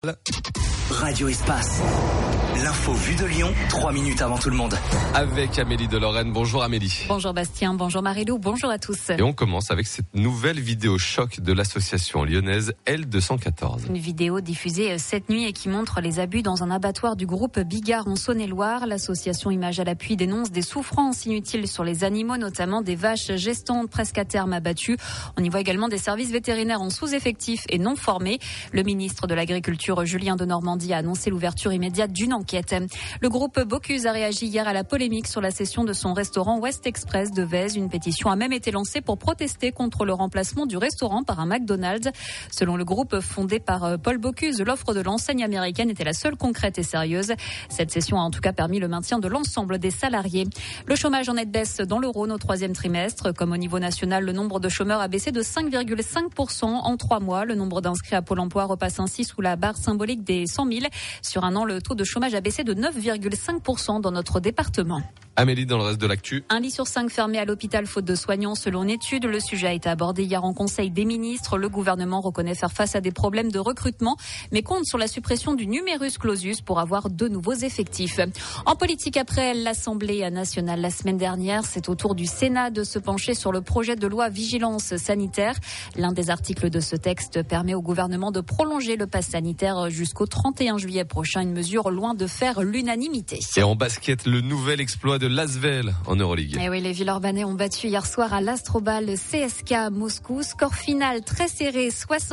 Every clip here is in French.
Radio Espace. L'info vue de Lyon, 3 minutes avant tout le monde. Avec Amélie de Lorraine. Bonjour Amélie. Bonjour Bastien, bonjour Marilou, bonjour à tous. Et on commence avec cette nouvelle vidéo choc de l'association lyonnaise L214. Une vidéo diffusée cette nuit et qui montre les abus dans un abattoir du groupe Bigard en Saône-et-Loire. L'association Images à l'appui dénonce des souffrances inutiles sur les animaux, notamment des vaches gestantes presque à terme abattues. On y voit également des services vétérinaires en sous-effectif et non formés. Le ministre de l'Agriculture, Julien Denormandie, a annoncé l'ouverture immédiate d'une enquête. Le groupe Bocuse a réagi hier à la polémique sur la cession de son restaurant West Express de Vèze. Une pétition a même été lancée pour protester contre le remplacement du restaurant par un McDonald's. Selon le groupe fondé par Paul Bocuse, l'offre de l'enseigne américaine était la seule concrète et sérieuse. Cette cession a en tout cas permis le maintien de l'ensemble des salariés. Le chômage en nette baisse dans le Rhône au troisième trimestre. Comme au niveau national, le nombre de chômeurs a baissé de 5,5% en 3 mois. Le nombre d'inscrits à Pôle emploi repasse ainsi sous la barre symbolique des 100 000. Sur un an, le taux de chômage a baissé de 9,5% dans notre département. Amélie, dans le reste de l'actu. 1 lit sur 5 fermé à l'hôpital faute de soignants selon une étude. Le sujet a été abordé hier en Conseil des ministres. Le gouvernement reconnaît faire face à des problèmes de recrutement, mais compte sur la suppression du numerus clausus pour avoir de nouveaux effectifs. En politique, après l'Assemblée nationale la semaine dernière, c'est au tour du Sénat de se pencher sur le projet de loi vigilance sanitaire. L'un des articles de ce texte permet au gouvernement de prolonger le pass sanitaire jusqu'au 31 juillet prochain, une mesure loin de faire l'unanimité. Et en basket, le nouvel exploit de l'Asvel en Euroleague. Et oui, les Villeurbanais ont battu hier soir à l'Astrobal le CSKA Moscou. Score final très serré,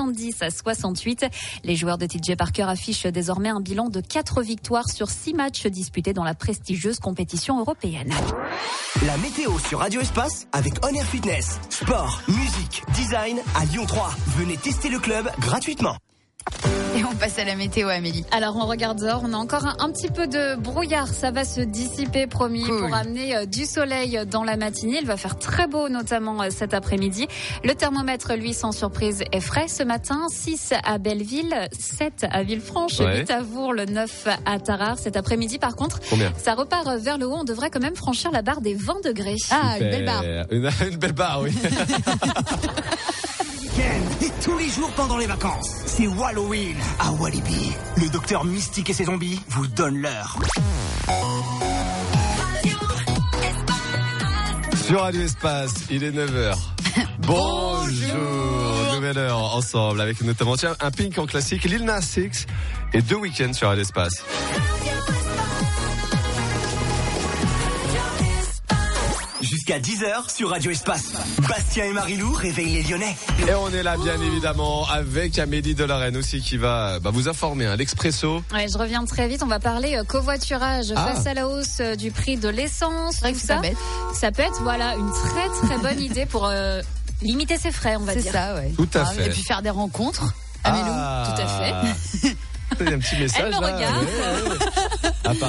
70-68. Les joueurs de TJ Parker affichent désormais un bilan de 4 victoires sur 6 matchs disputés dans la prestigieuse compétition européenne. La météo sur Radio Espace avec On Air Fitness. Sport, musique, design à Lyon 3. Venez tester le club gratuitement. Et on passe à la météo, Amélie. Alors on regarde dehors, on a encore un petit peu de brouillard, ça va se dissiper, promis, pour amener du soleil dans la matinée. Il va faire très beau, notamment cet après-midi. Le thermomètre, lui, sans surprise, est frais ce matin. 6 à Belleville, 7 à Villefranche, 8 à Vourles, 9 à Tarare. Cet après-midi, par contre, ça repart vers le haut. On devrait quand même franchir la barre des 20 degrés. Ah, une belle barre. Une belle barre, oui. Et tous les jours pendant les vacances, c'est Halloween à Walibi. Le docteur Mystique et ses zombies vous donnent l'heure. Sur Radio Espace, il est 9h. Bonjour. Nouvelle heure ensemble avec notamment un Pink en classique, Lil Nas X et The Weeknd sur Radio Espace. Jusqu'à 10h sur Radio Espace. Bastien et Marilou réveillent les Lyonnais. Et on est là bien évidemment avec Amélie de Lorraine aussi qui va vous informer. L'Expresso. Ouais, je reviens très vite. On va parler covoiturage face à la hausse du prix de l'essence. C'est vrai que c'est pas bête. Ça peut être une très très bonne idée pour limiter ses frais, on va dire. C'est ça, ouais. Tout à fait. Et puis faire des rencontres. Amélie, tout à fait. Il y a un petit message. Elle me regarde. Là.